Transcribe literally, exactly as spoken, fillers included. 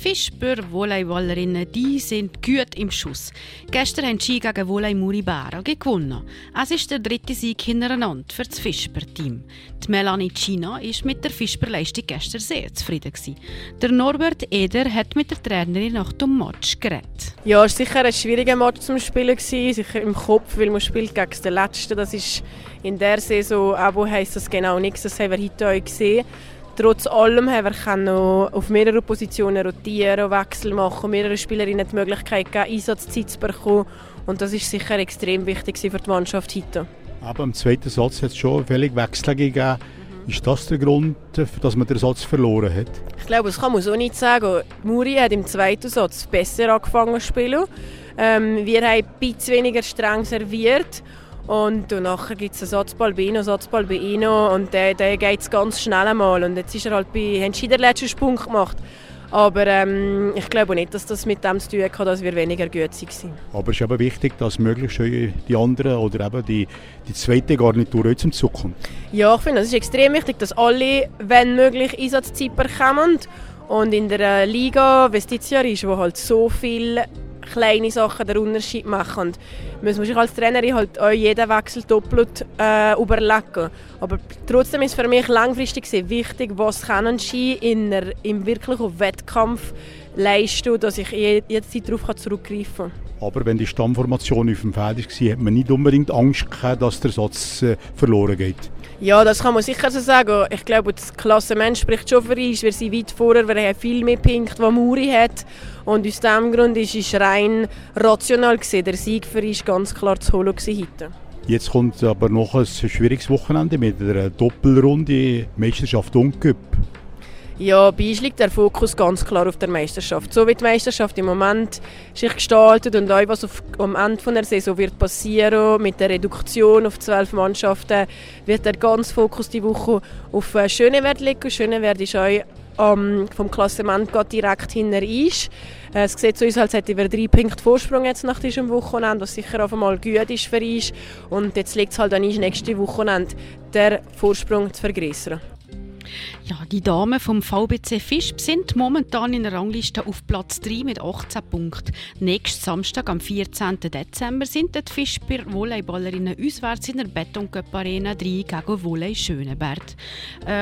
Fischbür-Volleyballerinnen, die sind gut im Schuss. Gestern haben sie gegen Volley Muri Bären gewonnen. Es ist der dritte Sieg hintereinander für das Fischbür-Team. Die Melanie China war mit der Fischbür-Leistung gestern sehr zufrieden. Der Norbert Eder hat mit der Trainerin nach dem Match geredet. Ja, es war sicher ein schwieriger Match zum Spielen, sicher im Kopf, weil man spielt gegen den Letzten. Das ist in der Saison, aber heisst das genau nichts, das haben wir heute auch gesehen. Trotz allem haben wir noch auf mehreren Positionen rotieren, Wechsel machen, mehrere Spielerinnen die Möglichkeit gegeben, Einsatzzeit zu bekommen. Und das ist sicher extrem wichtig für die Mannschaft heute. Aber im zweiten Satz hat es schon viele Wechsel gegeben. Mhm. Ist das der Grund, dass man den Satz verloren hat? Ich glaube, das kann man so nicht sagen. Muri hat im zweiten Satz besser angefangen zu spielen. Ähm, wir haben ein bisschen weniger streng serviert. Und nachher gibt es einen Satzball bei Ihnen, einen Satzball bei Ihnen und der, der geht es ganz schnell einmal. Und jetzt ist er halt bei, haben sie den letzten Sprung gemacht. Aber ähm, ich glaube nicht, dass das mit dem zu tun hat, dass wir weniger gut waren. Aber es ist eben wichtig, dass möglichst die anderen oder eben die, die zweite Garnitur auch zum Zug kommt. Ja, ich finde, es ist extrem wichtig, dass alle, wenn möglich, Einsatzzeit bekommen. Und in der Liga, wie es dieses Jahr ist, wo halt so viele kleine Sachen den Unterschied machen, muss man sich als Trainerin halt auch jeden Wechsel doppelt äh, überlegen. Aber trotzdem ist für mich langfristig sehr wichtig, was können sie in der, im wirklichen Wettkampf leisten, dass ich jederzeit darauf zurückgreifen kann. Aber wenn die Stammformation auf dem Feld war, hat man nicht unbedingt Angst gehabt, dass der Satz äh, verloren geht. Ja, das kann man sicher so sagen. Ich glaube, das Klassement spricht schon für uns. Wir sind weit vorher, wir haben viel mehr Punkte, die Muri hat. Und aus diesem Grund ist es rein rational gesehen. Der Sieg für uns ganz klar zu holen heute. Jetzt kommt aber noch ein schwieriges Wochenende mit einer Doppelrunde Meisterschaft und Cup. Ja, bei uns liegt der Fokus ganz klar auf der Meisterschaft. So wie die Meisterschaft im Moment sich gestaltet und auch was auf, am Ende der Saison wird passieren, mit der Reduktion auf zwölf Mannschaften, wird der ganze Fokus die Woche auf Schönewert liegen. Schönewert ist auch ähm, vom Klassement direkt hinter uns. Es sieht so aus, als hätten wir drei Punkte Vorsprung jetzt nach diesem Wochenende, was sicher auf einmal gut ist für uns. Und jetzt liegt es halt an uns, nächste Wochenende den Vorsprung zu vergrößern. Ja, die Damen vom V B C Fischb sind momentan in der Rangliste auf Platz drei mit achtzehn Punkten. Nächsten Samstag, am vierzehnten Dezember, sind die Fischber Volleyballerinnen auswärts in der Betoncup Arena drei gegen Volley Schöneberg. Äh,